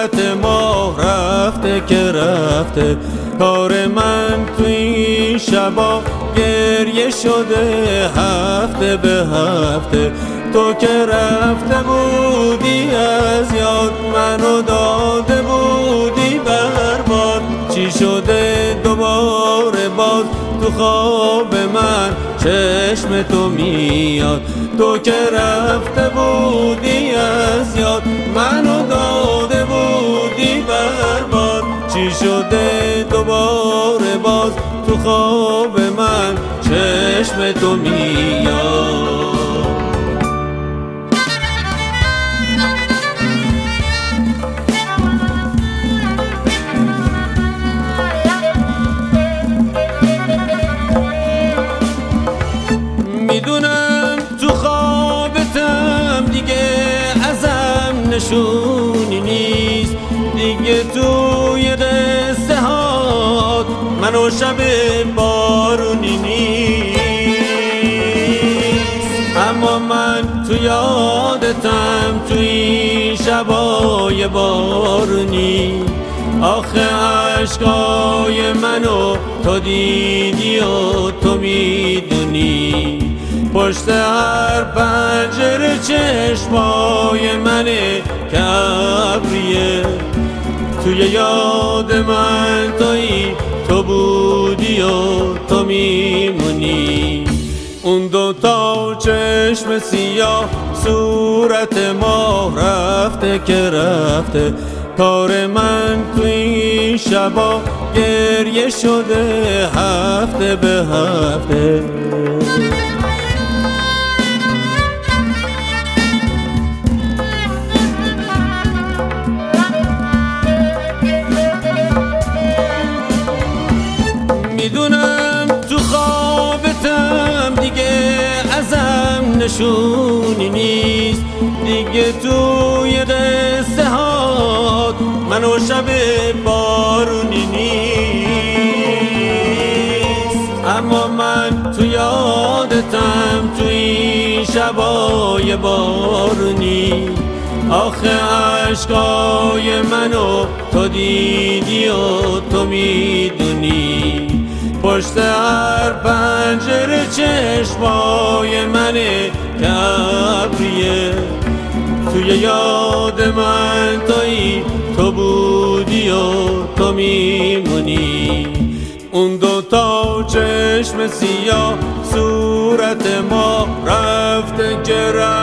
صورت ما رفته که رفته. کار من تو این شبا گریه شده هفته به هفته. تو که رفته بودی از یاد، منو داده بودی برباد. چی شده دوباره باز تو خواب من چشم تو میاد؟ تو که رفته بودی از یاد، منو داده بودی برباد. چی شده دوباره باز تو خواب من چشم تو میاد؟ میدونم تو خوابتم دیگه ازم نشونی نیست، دیگه توی قصه هات منو شب بارونی نیست. اما من تو یادتم تو این شبای بارونی. آخه عشقای منو تو دیدی و تو میدونی. پشت هر پنجره چشمای منه که ابریه. توی یاد من تویی، تو بودی و تو میمونی. اون دوتا چشم سیاه صورت ما رفته که رفته. کار من تو این شبا گریه شده هفته به هفته. میدونم تو خوابتم دیگه ازم نشونی نیست، دیگه توی قصه هات منو شب بارونی نیست. اما من تو یادتم تو این شبای بارونی. آخه عشقای منو تو دیدی و تو میدونی. پشت هر پنجره چشمای منه که ابریه. توی یاد من تویی، تو بودی و تو میمونی. اون دوتا چشم سیاه صورت ما رفته که رفته.